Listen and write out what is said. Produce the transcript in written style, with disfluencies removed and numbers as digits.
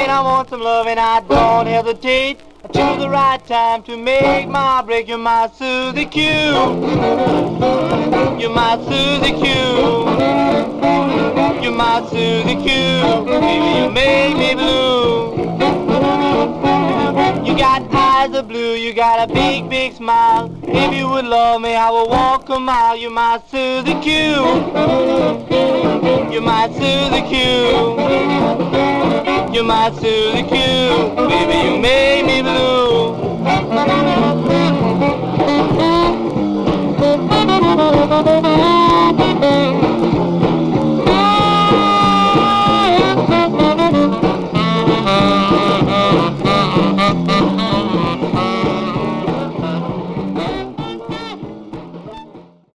When I want some love and I don't hesitate, I choose the right time to make my break. You're my Susie Q. You're my Susie Q. You're my Susie Q. Baby, you make me blue. You got eyes of blue, you got a big, big smile. If you would love me, I will walk a mile. You're my Susie Q. You're my Susie Q. You're my Susie Q. Baby, you made me blue.